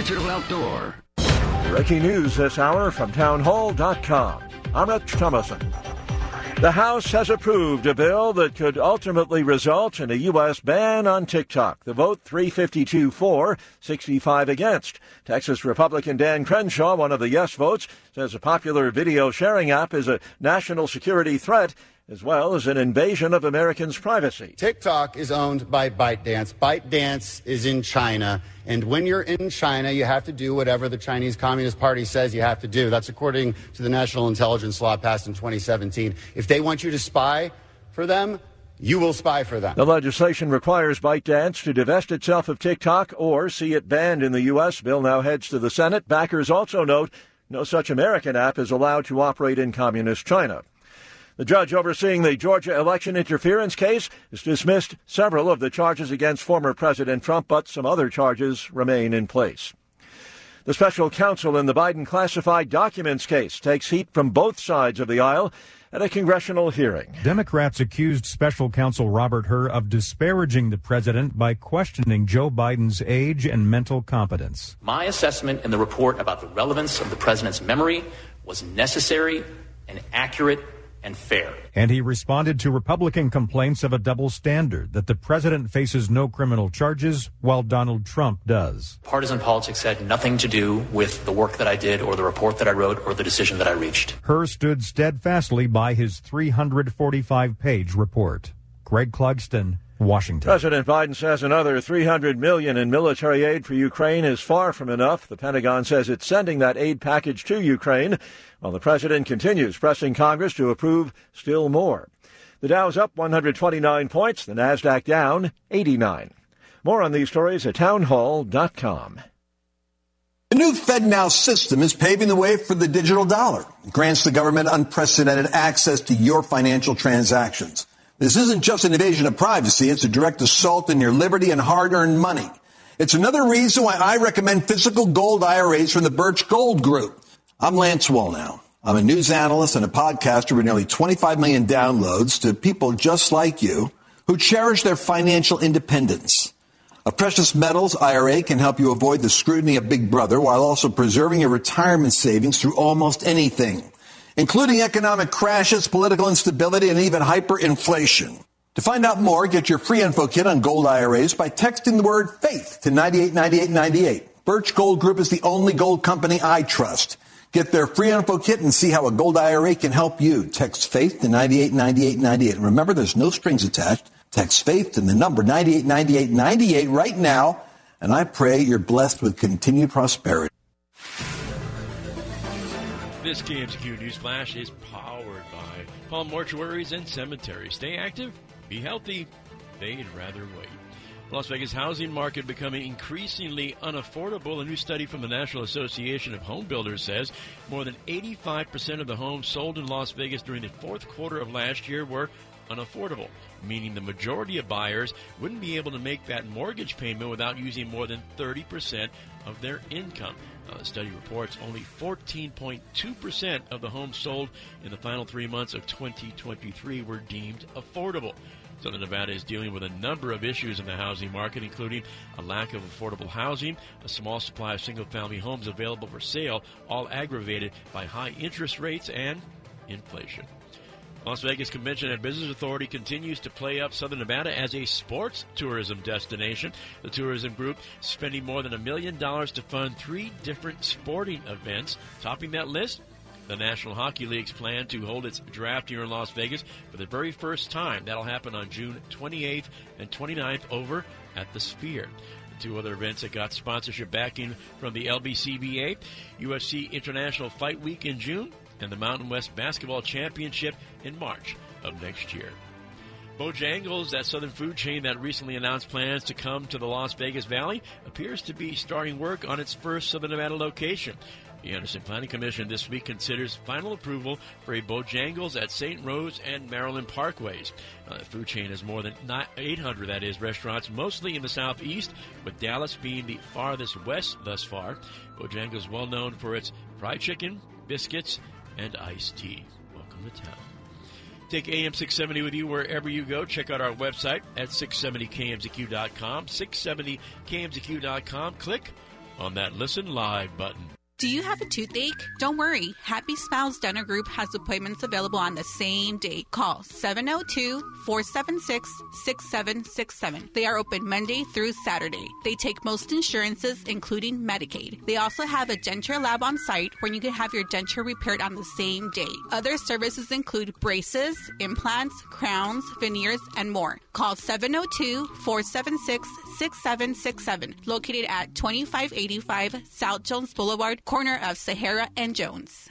Digital Outdoor. Breaking news this hour from townhall.com. I'm Rich Thomason. The House has approved a bill that could ultimately result in a U.S. ban on TikTok. The vote 352 for, 65 against. Texas Republican Dan Crenshaw, one of the yes votes, says a popular video sharing app is a national security threat as well as an invasion of Americans' privacy. TikTok is owned by ByteDance. ByteDance is in China. And when you're in China, you have to do whatever the Chinese Communist Party says you have to do. That's according to the national intelligence law passed in 2017. If they want you to spy for them, you will spy for them. The legislation requires ByteDance to divest itself of TikTok or see it banned in the U.S. Bill now heads to the Senate. Backers also note no such American app is allowed to operate in communist China. The judge overseeing the Georgia election interference case has dismissed several of the charges against former President Trump, but some other charges remain in place. The special counsel in the Biden classified documents case takes heat from both sides of the aisle at a congressional hearing. Democrats accused special counsel Robert Hur of disparaging the president by questioning Joe Biden's age and mental competence. My assessment in the report about the relevance of the president's memory was necessary and accurate and fair. And he responded to Republican complaints of a double standard, that the president faces no criminal charges while Donald Trump does. Partisan politics had nothing to do with the work that I did or the report that I wrote or the decision that I reached. Hur stood steadfastly by his 345-page report. Greg Clugston, Washington. President Biden says another $300 million in military aid for Ukraine is far from enough. The Pentagon says it's sending that aid package to Ukraine, while the president continues pressing Congress to approve still more. The Dow's up 129 points, the Nasdaq down 89. More on these stories at townhall.com. The new FedNow system is paving the way for the digital dollar. It grants the government unprecedented access to your financial transactions. This isn't just an invasion of privacy. It's a direct assault on your liberty and hard-earned money. It's another reason why I recommend physical gold IRAs from the Birch Gold Group. I'm Lance Wallnau. I'm a news analyst and a podcaster with nearly 25 million downloads to people just like you who cherish their financial independence. A precious metals IRA can help you avoid the scrutiny of Big Brother while also preserving your retirement savings through almost anything, including economic crashes, political instability, and even hyperinflation. To find out more, get your free info kit on gold IRAs by texting the word FAITH to 989898. Birch Gold Group is the only gold company I trust. Get their free info kit and see how a gold IRA can help you. Text FAITH to 989898. Remember, there's no strings attached. Text FAITH to the number 989898 right now, and I pray you're blessed with continued prosperity. This KMZQ News Flash is powered by Palm Mortuaries and Cemeteries. Stay active, be healthy, they'd rather wait. Las Vegas housing market becoming increasingly unaffordable. A new study from the National Association of Home Builders says more than 85% of the homes sold in Las Vegas during the fourth quarter of last year were unaffordable, meaning the majority of buyers wouldn't be able to make that mortgage payment without using more than 30% of their income. The study reports only 14.2% of the homes sold in the final 3 months of 2023 were deemed affordable. Southern Nevada is dealing with a number of issues in the housing market, including a lack of affordable housing, a small supply of single-family homes available for sale, all aggravated by high interest rates and inflation. Las Vegas Convention and Business Authority continues to play up Southern Nevada as a sports tourism destination. The tourism group spending more than $1 million to fund 3 different sporting events. Topping that list, the National Hockey League's plan to hold its draft here in Las Vegas for the very first time. That'll happen on June 28th and 29th over at the Sphere. The 2 other events that got sponsorship backing from the LBCBA, UFC International Fight Week in June, and the Mountain West Basketball Championship in March of next year. Bojangles, that southern food chain that recently announced plans to come to the Las Vegas Valley, appears to be starting work on its first Southern Nevada location. The Anderson Planning Commission this week considers final approval for a Bojangles at St. Rose and Maryland Parkways. The food chain has more than 800, restaurants, mostly in the southeast, with Dallas being the farthest west thus far. Bojangles is well known for its fried chicken, biscuits, and iced tea. Welcome to town. Take AM 670 with you wherever you go. Check out our website at 670kmzq.com, 670kmzq.com. Click on that Listen Live button. Do you have a toothache? Don't worry. Happy Smiles Dental Group has appointments available on the same day. Call 702-476-6767. They are open Monday through Saturday. They take most insurances, including Medicaid. They also have a denture lab on site where you can have your denture repaired on the same day. Other services include braces, implants, crowns, veneers, and more. Call 702-476-6767. Located at 2585 South Jones Boulevard, corner of Sahara and Jones.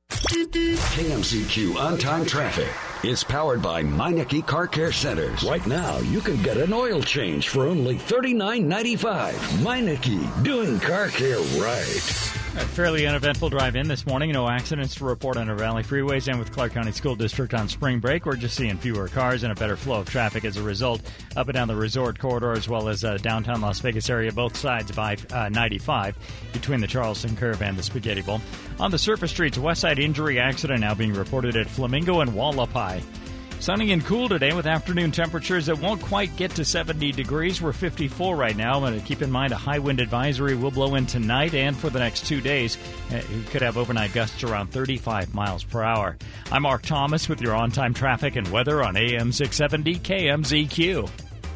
KMZQ on-time traffic is powered by Meineke Car Care Centers. Right now, you can get an oil change for only $39.95. Meineke, doing car care right. A fairly uneventful drive-in this morning. No accidents to report on our Valley freeways and with Clark County School District on spring break. We're just seeing fewer cars and a better flow of traffic as a result up and down the resort corridor as well as downtown Las Vegas area, both sides by 95 between the Charleston Curve and the Spaghetti Bowl. On the surface streets, west side injury accident now being reported at Flamingo and Wallapai. Sunny and cool today with afternoon temperatures that won't quite get to 70 degrees. We're 54 right now. And keep in mind a high wind advisory will blow in tonight and for the next 2 days. You could have overnight gusts around 35 miles per hour. I'm Mark Thomas with your on-time traffic and weather on AM 670 KMZQ.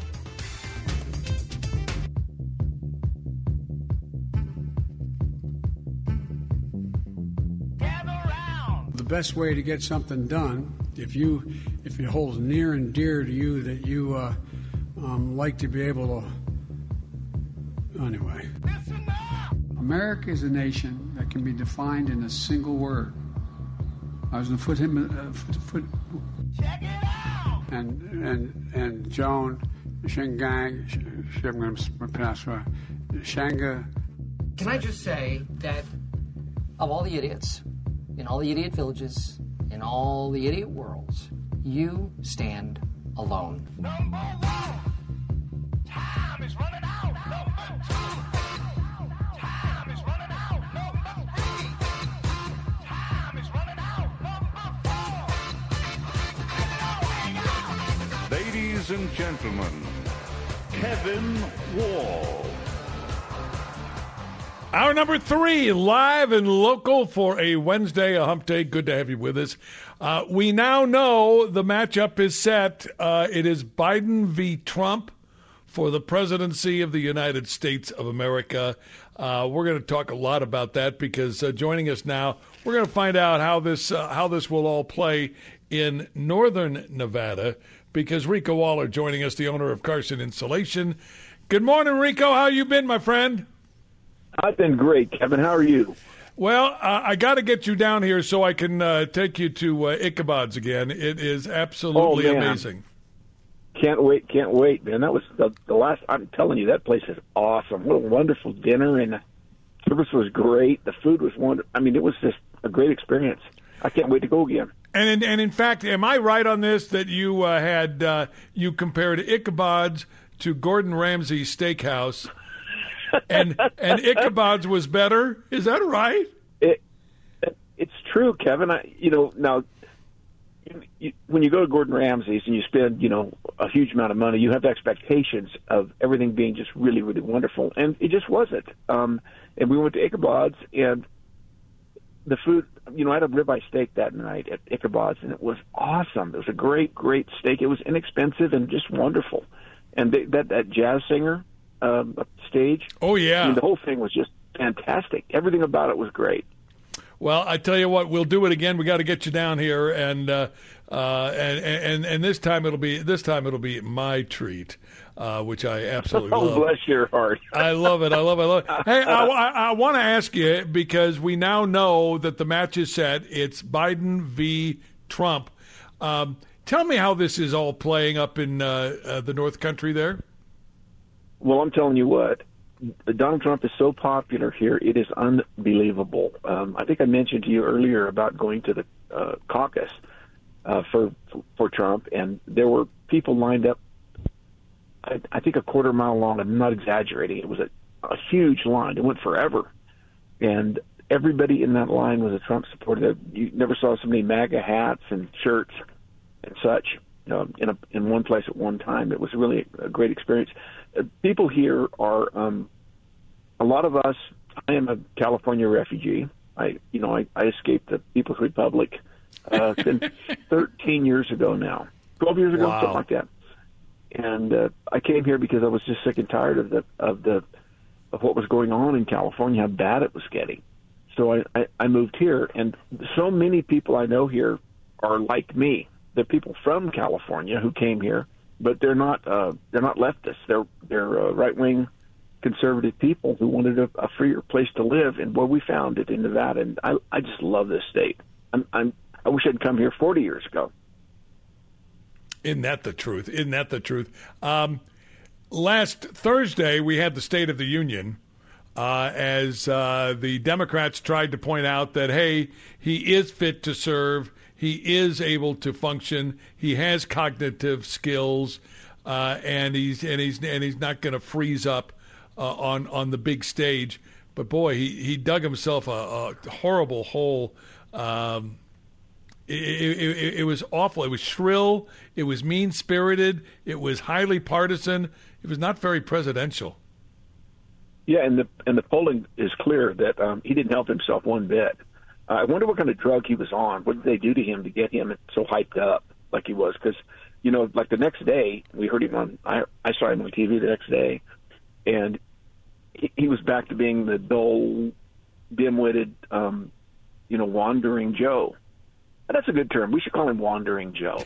The best way to get something done, if it holds near and dear to you that you like to be able to. Anyway, America is a nation that can be defined in a single word. I was going to Check it out. And Joan Shengang, Shanga. Can I just say that of all the idiots in all the idiot villages, in all the idiot worlds, you stand alone. Number one, time is running out. Number two, time is running out. Number three, time is running out. Number four. Ladies and gentlemen, Kevin Wall. Hour number 3, live and local for a Wednesday, a hump day. Good to have you with us. We now know the matchup is set. It is Biden v. Trump for the presidency of the United States of America. We're going to talk a lot about that because joining us now, we're going to find out how this will all play in northern Nevada because Rico Waller joining us, the owner of Carson Insulation. Good morning, Rico. How you been, my friend? I've been great, Kevin. How are you? Well, I got to get you down here so I can take you to Ichabod's again. It is absolutely amazing. Can't wait, man. That was the last. I'm telling you, that place is awesome. What a wonderful dinner, and the service was great. The food was wonderful. I mean, it was just a great experience. I can't wait to go again. And in fact, am I right on this that you you compared Ichabod's to Gordon Ramsay's Steakhouse? And Ichabod's was better. Is that right? It's true, Kevin. Now, when you go to Gordon Ramsay's and you spend, a huge amount of money, you have expectations of everything being just really, really wonderful, and it just wasn't. And we went to Ichabod's, and the food. I had a ribeye steak that night at Ichabod's, and it was awesome. It was a great, great steak. It was inexpensive and just wonderful. And that jazz singer. Stage. Oh, yeah. The whole thing was just fantastic. Everything about it was great. Well, I tell you what, we'll do it again. We got to get you down here, and this time it'll be my treat, which I absolutely love. Oh, bless your heart. I love it. Hey, I want to ask you because we now know that the match is set. It's Biden v. Trump. Tell me how this is all playing up in the North Country there. Well, I'm telling you what, Donald Trump is so popular here, it is unbelievable. I think I mentioned to you earlier about going to the caucus for Trump, and there were people lined up, I think a quarter mile long. I'm not exaggerating. It was a huge line. It went forever. And everybody in that line was a Trump supporter. You never saw so many MAGA hats and shirts and such in one place at one time. It was really a great experience. People here are a lot of us, I am a California refugee. I escaped the People's Republic 13 years ago now, 12 years ago, something like that. And I came here because I was just sick and tired of what was going on in California, how bad it was getting. So I moved here, and so many people I know here are like me. They're people from California who came here, but they're not leftists. They're right wing conservative people who wanted a freer place to live, and we found it in Nevada. And I just love this state. I wish I'd come here 40 years ago. Isn't that the truth? Last Thursday, we had the State of the Union as the Democrats tried to point out that, hey, he is fit to serve. He is able to function. He has cognitive skills, and he's not going to freeze up on the big stage. But boy, he dug himself a horrible hole. It was awful. It was shrill. It was mean-spirited. It was highly partisan. It was not very presidential. Yeah, and the polling is clear that he didn't help himself one bit. I wonder what kind of drug he was on. What did they do to him to get him so hyped up like he was? Because, like the next day, we heard him on. I saw him on TV the next day, and he was back to being the dull, dim-witted, wandering Joe. That's a good term. We should call him Wandering Joe.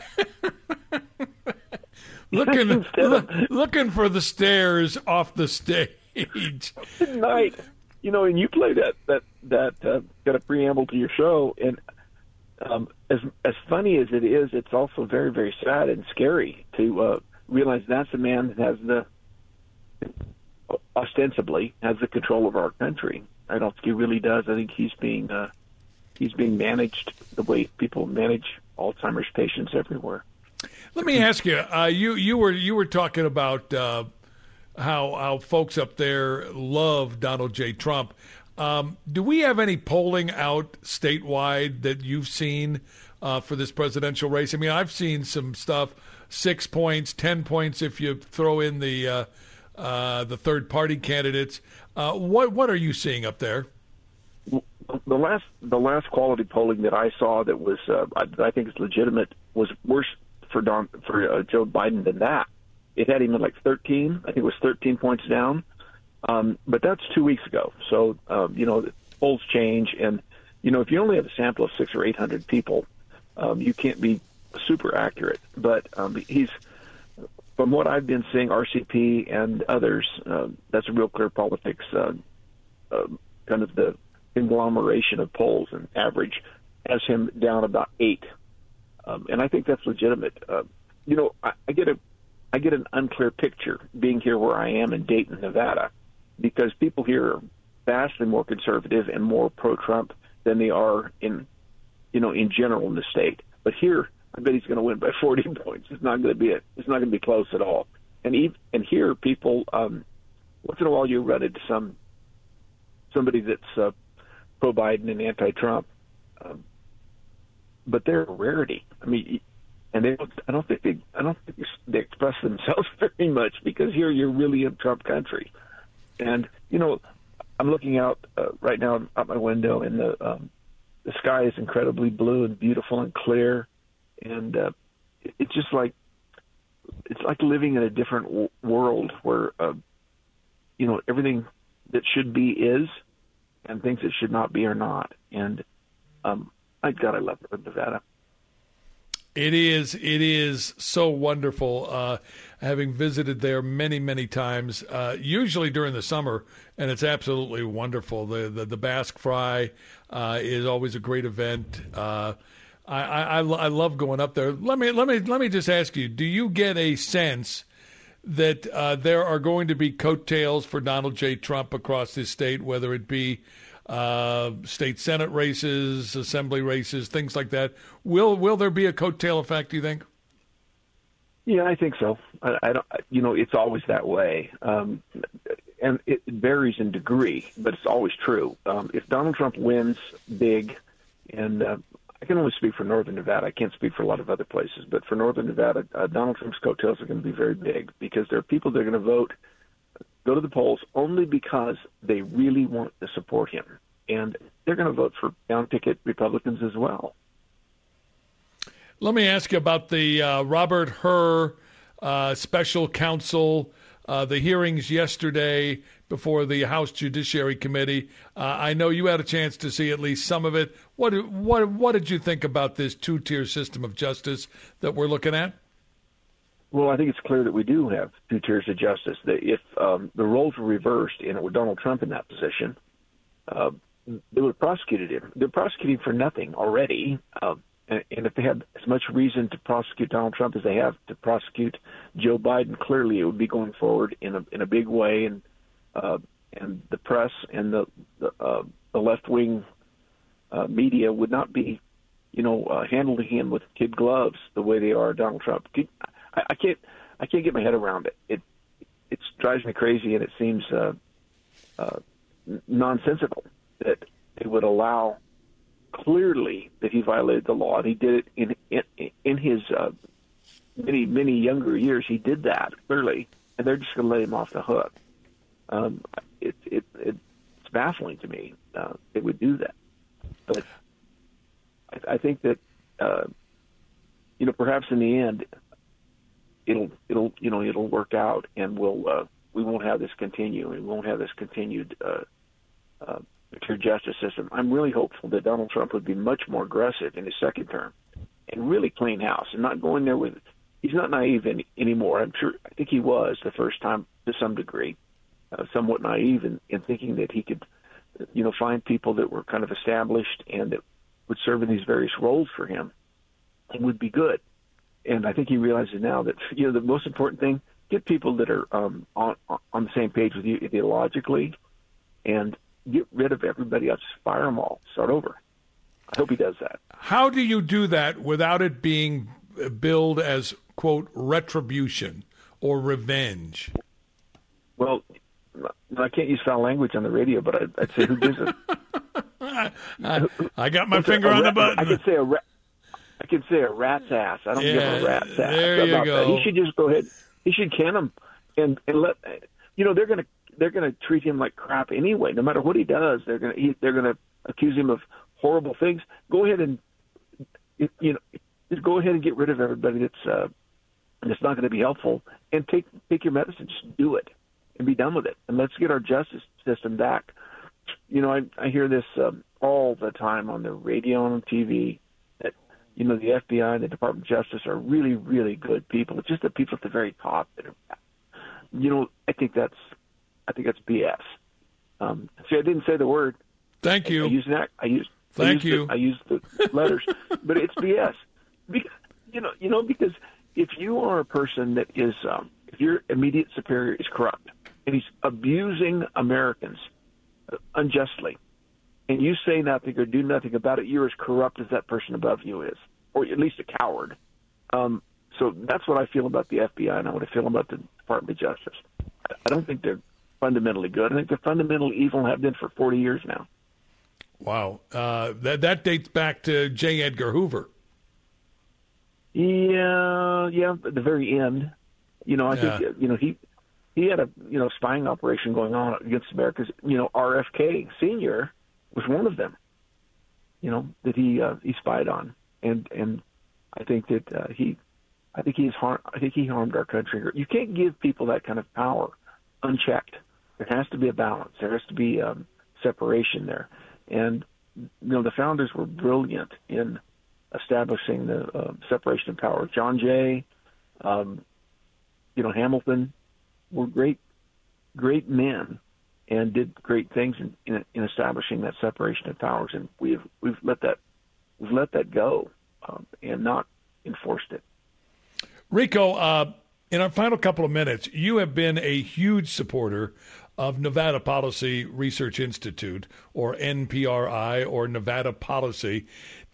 looking for the stairs off the stage. Tonight, and you played that got a preamble to your show, and as funny as it is, it's also very, very sad and scary to realize that's a man that ostensibly has the control of our country. I don't think he really does. I think he's being managed the way people manage Alzheimer's patients everywhere. Let me ask you, you were talking about how folks up there love Donald J. Trump. Do we have any polling out statewide that you've seen for this presidential race? I mean, I've seen some stuff, 6 points, 10 points if you throw in the third-party candidates. What are you seeing up there? The last quality polling that I saw that was I think is legitimate was worse for Joe Biden than that. It had him at like 13. I think it was 13 points down. But that's 2 weeks ago. So polls change, and if you only have a sample of 600 or 800 people, you can't be super accurate. But he's, from what I've been seeing, RCP and others, that's a real clear politics. Kind of the conglomeration of polls and average has him down about 8, and I think that's legitimate. I get an unclear picture being here where I am in Dayton, Nevada, because people here are vastly more conservative and more pro-Trump than they are in general in the state. But here, I bet he's going to win by 40 points. It's not going to be close at all. And here, people, once in a while, you run into somebody that's pro-Biden and anti-Trump, but they're a rarity. I mean, and I don't think they express themselves very much, because here you're really in Trump country. And I'm looking out right now out my window, and the sky is incredibly blue and beautiful and clear, and it's just like living in a different world where everything that should be is, and things that should not be are not. And I love Nevada. It is so wonderful, having visited there many, many times, usually during the summer, and it's absolutely wonderful. The Basque Fry is always a great event. I love going up there. Let me just ask you, do you get a sense that there are going to be coattails for Donald J. Trump across this state, whether it be state Senate races, assembly races, things like that? Will there be a coattail effect, do you think? Yeah, I think so. I don't. It's always that way, and it varies in degree, but it's always true. If Donald Trump wins big, and I can only speak for Northern Nevada. I can't speak for a lot of other places, but for Northern Nevada, Donald Trump's coattails are going to be very big, because there are people that are going to vote go to the polls only because they really want to support him. And they're going to vote for down-ticket Republicans as well. Let me ask you about the Robert Hur special counsel, the hearings yesterday before the House Judiciary Committee. I know you had a chance to see at least some of it. What did you think about this two-tier system of justice that we're looking at? Well, I think it's clear that we do have two tiers of justice. That if the roles were reversed and it were Donald Trump in that position, they would have prosecuted him. They're prosecuting for nothing already. And if they had as much reason to prosecute Donald Trump as they have to prosecute Joe Biden, clearly it would be going forward in a big way, and the press and the left wing media would not be, handling him with kid gloves the way they are Donald Trump. I can't get my head around it. It drives me crazy, and it seems nonsensical that they would allow clearly that he violated the law, and he did it in his many younger years. He did that clearly, and they're just going to let him off the hook. It's baffling to me they would do that, but I think that perhaps in the end it'll work out, and we won't have this continue, and we won't have this continued secure justice system. I'm really hopeful that Donald Trump would be much more aggressive in his second term and really clean house and not going there with. He's not naive anymore. I think he was the first time to some degree, somewhat naive in thinking that he could, find people that were kind of established and that would serve in these various roles for him and would be good. And I think he realizes now that, the most important thing, get people that are on the same page with you ideologically, and get rid of everybody else. Fire them all. Start over. I hope he does that. How do you do that without it being billed as, quote, retribution or revenge? Well, I can't use foul language on the radio, but I'd say who gives it? I got my finger on the button. I could say a rat's ass. I don't give a rat's ass. There you go. That. He should just go ahead. He should can him and let they're going to treat him like crap anyway. No matter what he does, they're going to accuse him of horrible things. Go ahead and just go ahead and get rid of everybody that's not going to be helpful, and take your medicine. Just do it and be done with it, and let's get our justice system back. I hear this all the time on the radio and on TV that the FBI and the Department of Justice are really, really good people. It's just the people at the very top that are bad. I think that's BS. See, I didn't say the word. Thank you. I used the letters, but it's BS. Because if you are a person that is, if your immediate superior is corrupt and he's abusing Americans unjustly, and you say nothing or do nothing about it, you're as corrupt as that person above you is, or at least a coward. So that's what I feel about the FBI, and what I feel about the Department of Justice. I don't think they're fundamentally good. I think they're fundamentally evil and have been for 40 years now. Wow. That dates back to J. Edgar Hoover. Yeah, at the very end. I think, he had a, spying operation going on against America. RFK Sr. was one of them, that he spied on. And I think that he harmed our country. You can't give people that kind of power unchecked. There has to be a balance. There has to be separation there. And, the founders were brilliant in establishing the separation of power. John Jay, Hamilton were great men and did great things in establishing that separation of powers. And we've let that go and not enforced it. Rico, in our final couple of minutes, you have been a huge supporter of Nevada Policy Research Institute, or NPRI, or Nevada Policy.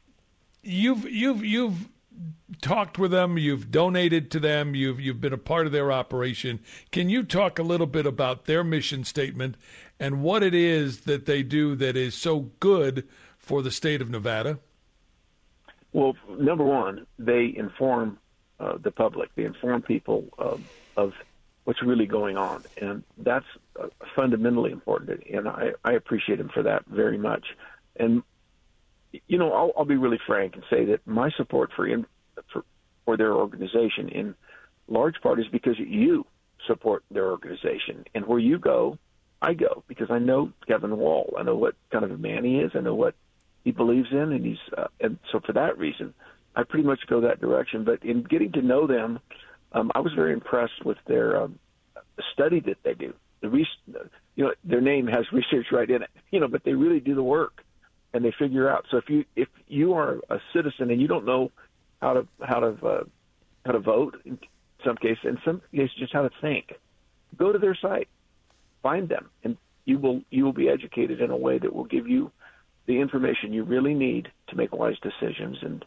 You've talked with them, you've donated to them, you've been a part of their operation. Can you talk a little bit about their mission statement and what it is that they do that is so good for the state of Nevada? Well, number one, they inform the public. They inform people of what's really going on. And that's fundamentally important. And I appreciate him for that very much. And, you know, I'll be really frank and say that my support for their organization in large part is because you support their organization. And where you go, I go, because I know Kevin Wall. I know what kind of a man he is. I know what he believes in, and and so for that reason, I pretty much go that direction. But in getting to know them, I was very impressed with their study that they do. Their name has research right in it, but they really do the work, and they figure out. So if you are a citizen and you don't know how to vote in some cases just how to think, go to their site, find them, and you will be educated in a way that will give you the information you really need to make wise decisions. And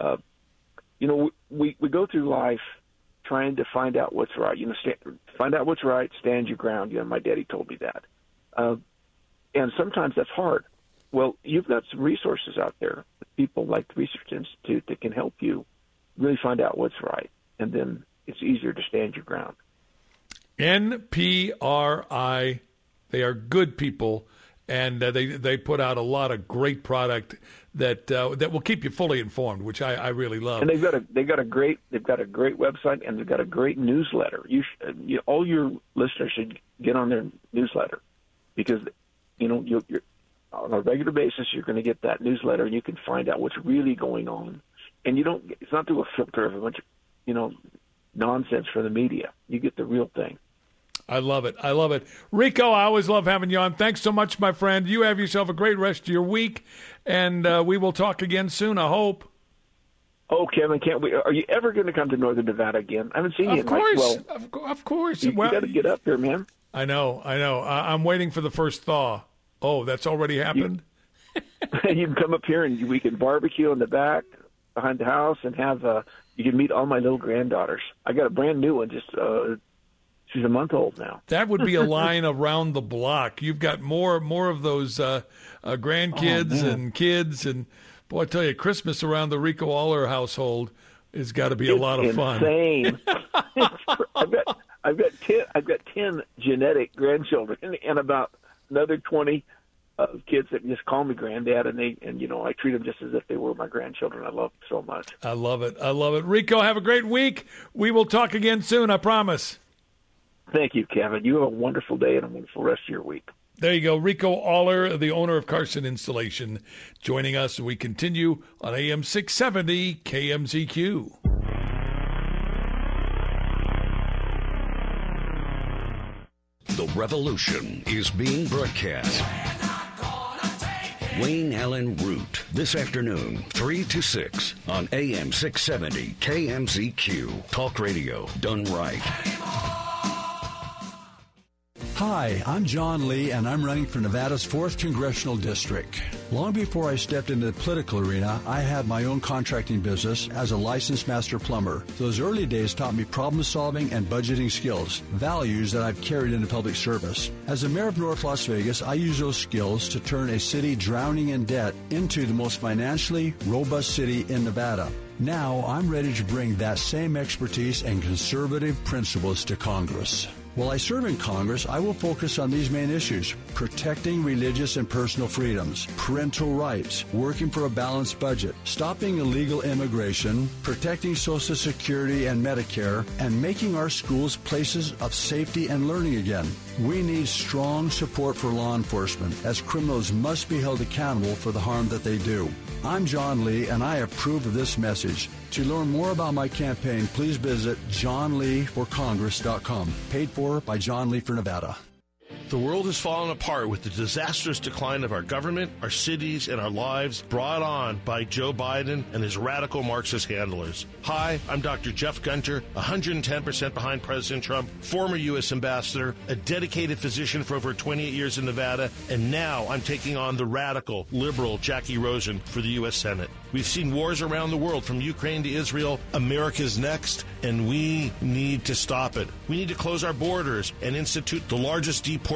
we go through life trying to find out what's right. Find out what's right, stand your ground. My daddy told me that, and sometimes that's hard. Well, you've got some resources out there, people like the Research Institute, that can help you really find out what's right, and then it's easier to stand your ground. NPRI, they are good people, and they put out a lot of great product that will keep you fully informed, which I really love. And they've got a great website, and they've got a great newsletter. All your listeners should get on their newsletter, because you're on a regular basis you're going to get that newsletter, and you can find out what's really going on. And it's not through a filter of a bunch of nonsense from the media. You get the real thing. I love it. Rico, I always love having you on. Thanks so much, my friend. You have yourself a great rest of your week, and we will talk again soon, I hope. Oh, Kevin, can't we? Are you ever going to come to Northern Nevada again? I haven't seen you in Of course. You got to get up here, man. I know. I'm waiting for the first thaw. Oh, that's already happened? You can come up here, and we can barbecue in the back behind the house, and you can meet all my little granddaughters. I got a brand new one, just she's a month old now. That would be a line around the block. You've got more of those grandkids and kids, and boy, I tell you, Christmas around the Rico Aller household has got to be a lot of fun. Insane. I've got 10 genetic grandchildren, and about another 20 kids that just call me granddad, and I treat them just as if they were my grandchildren. I love them so much. I love it. Rico, have a great week. We will talk again soon, I promise. Thank you, Kevin. You have a wonderful day and a wonderful rest of your week. There you go. Rico Aller, the owner of Carson Installation, joining us. We continue on AM 670 KMZQ. The revolution is being broadcast. Wayne Allen Root, this afternoon, 3 to 6 on AM 670 KMZQ. Talk radio done right. Hi, I'm John Lee, and I'm running for Nevada's 4th Congressional District. Long before I stepped into the political arena, I had my own contracting business as a licensed master plumber. Those early days taught me problem solving and budgeting skills, values that I've carried into public service. As the mayor of North Las Vegas, I use those skills to turn a city drowning in debt into the most financially robust city in Nevada. Now, I'm ready to bring that same expertise and conservative principles to Congress. While I serve in Congress, I will focus on these main issues: protecting religious and personal freedoms, parental rights, working for a balanced budget, stopping illegal immigration, protecting Social Security and Medicare, and making our schools places of safety and learning again. We need strong support for law enforcement, as criminals must be held accountable for the harm that they do. I'm John Lee, and I approve of this message. To learn more about my campaign, please visit johnleeforcongress.com. Paid for by John Lee for Nevada. The world has fallen apart with the disastrous decline of our government, our cities, and our lives brought on by Joe Biden and his radical Marxist handlers. Hi, I'm Dr. Jeff Gunter, 110% behind President Trump, former U.S. ambassador, a dedicated physician for over 28 years in Nevada, and now I'm taking on the radical, liberal Jackie Rosen for the U.S. Senate. We've seen wars around the world, from Ukraine to Israel. America's next, and we need to stop it. We need to close our borders and institute the largest deportation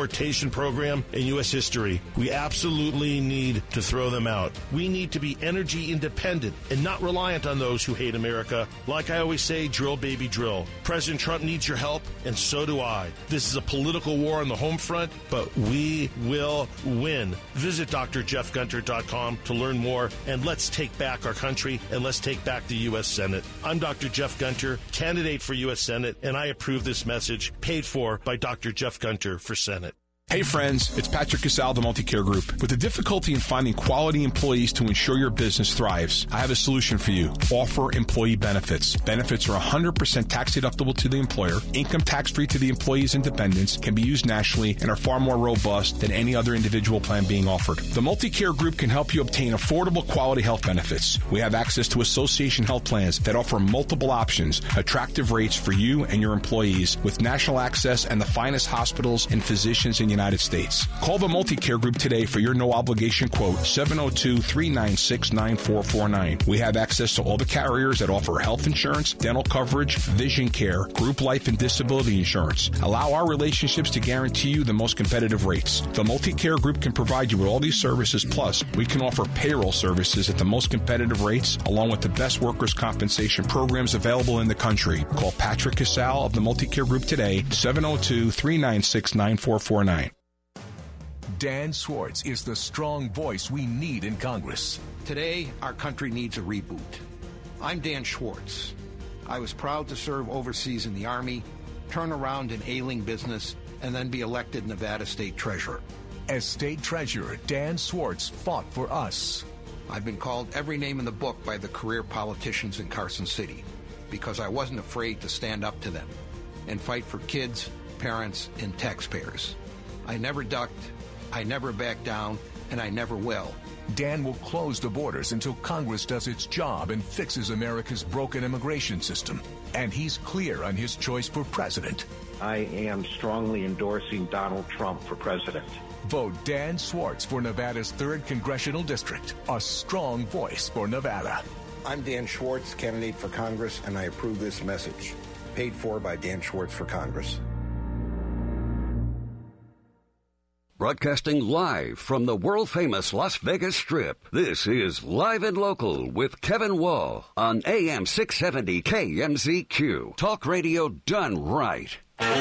deportation program in U.S. history. We absolutely need to throw them out. We need to be energy independent and not reliant on those who hate America. Like I always say, drill, baby, drill. President Trump needs your help, and so do I. This is a political war on the home front, but we will win. Visit drjeffgunter.com to learn more, and let's take back our country, and let's take back the U.S. Senate. I'm Dr. Jeff Gunter, candidate for U.S. Senate, and I approve this message, paid for by Dr. Jeff Gunter for Senate. Hey friends, it's Patrick Casal, the Multicare Group. With the difficulty in finding quality employees to ensure your business thrives, I have a solution for you. Offer employee benefits. Benefits are 100% tax deductible to the employer, income tax-free to the employee's and dependents, can be used nationally, and are far more robust than any other individual plan being offered. The Multicare Group can help you obtain affordable quality health benefits. We have access to association health plans that offer multiple options, attractive rates for you and your employees, with national access and the finest hospitals and physicians in the United States. Call the Multicare Group today for your no-obligation quote, 702-396-9449. We have access to all the carriers that offer health insurance, dental coverage, vision care, group life, and disability insurance. Allow our relationships to guarantee you the most competitive rates. The Multicare Group can provide you with all these services, plus we can offer payroll services at the most competitive rates, along with the best workers' compensation programs available in the country. Call Patrick Casal of the Multicare Group today, 702-396-9449. Dan Schwartz is the strong voice we need in Congress. Today, our country needs a reboot. I'm Dan Schwartz. I was proud to serve overseas in the Army, turn around an ailing business, and then be elected Nevada State Treasurer. As State Treasurer, Dan Schwartz fought for us. I've been called every name in the book by the career politicians in Carson City because I wasn't afraid to stand up to them and fight for kids, parents, and taxpayers. I never ducked, I never backed down, and I never will. Dan will close the borders until Congress does its job and fixes America's broken immigration system. And he's clear on his choice for president. I am strongly endorsing Donald Trump for president. Vote Dan Schwartz for Nevada's 3rd Congressional District, a strong voice for Nevada. I'm Dan Schwartz, candidate for Congress, and I approve this message. Paid for by Dan Schwartz for Congress. Broadcasting live from the world-famous Las Vegas Strip, this is Live and Local with Kevin Wall on AM 670 KMZQ. Talk radio done right.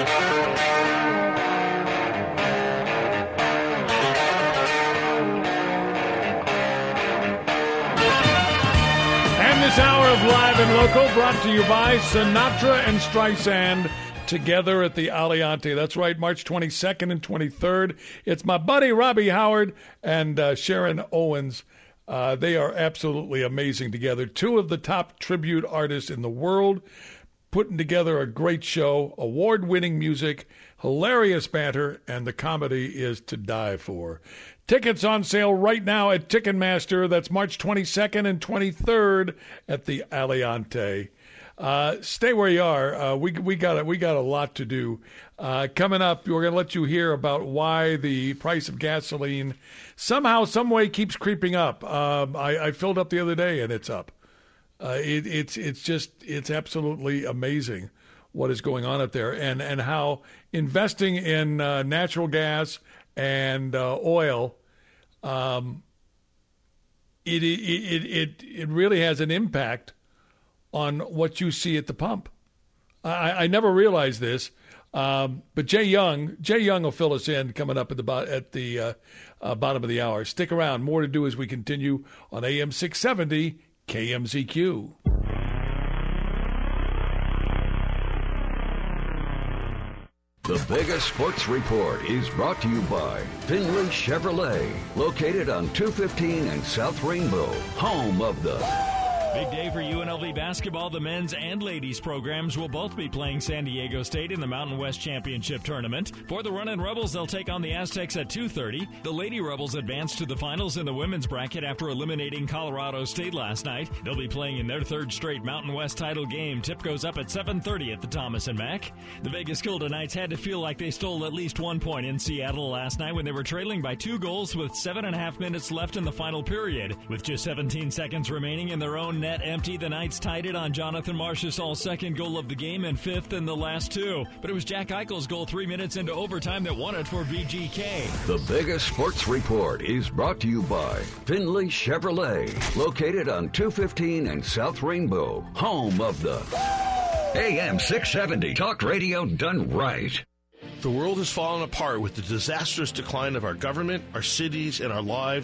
And this hour of Live and Local brought to you by Sinatra and Streisand, together at the Aliante. That's right, March 22nd and 23rd. It's my buddy Robbie Howard and Sharon Owens. They are absolutely amazing together. 2 of the top tribute artists in the world, putting together a great show, award-winning music, hilarious banter, and the comedy is to die for. Tickets on sale right now at Ticketmaster. That's March 22nd and 23rd at the Aliante. Stay where you are. We got a lot to do. Coming up, we're going to let you hear about why the price of gasoline somehow, some way keeps creeping up. I filled up the other day and it's up. It's absolutely amazing what is going on up there, and how investing in natural gas and oil, it really has an impact on what you see at the pump. I never realized this, but Jay Young will fill us in coming up at the bottom of the hour. Stick around. More to do as we continue on AM 670 KMZQ. The Vegas Sports Report is brought to you by Finley Chevrolet, located on 215 and South Rainbow, home of the... Big day for UNLV basketball. The men's and ladies programs will both be playing San Diego State in the Mountain West Championship Tournament. For the Runnin' Rebels, they'll take on the Aztecs at 2:30. The Lady Rebels advance to the finals in the women's bracket after eliminating Colorado State last night. They'll be playing in their 3rd straight Mountain West title game. Tip goes up at 7:30 at the Thomas and Mack. The Vegas Golden Knights had to feel like they stole at least 1 point in Seattle last night when they were trailing by 2 goals with 7.5 minutes left in the final period. With just 17 seconds remaining in their own net empty. The Knights tied it on Jonathan Marchessault's second goal of the game and fifth in the last two. But it was Jack Eichel's goal 3 minutes into overtime that won it for VGK. The Vegas Sports Report is brought to you by Findlay Chevrolet, located on 215 and South Rainbow, home of the AM 670 Talk Radio done right. The world has fallen apart with the disastrous decline of our government, our cities, and our lives.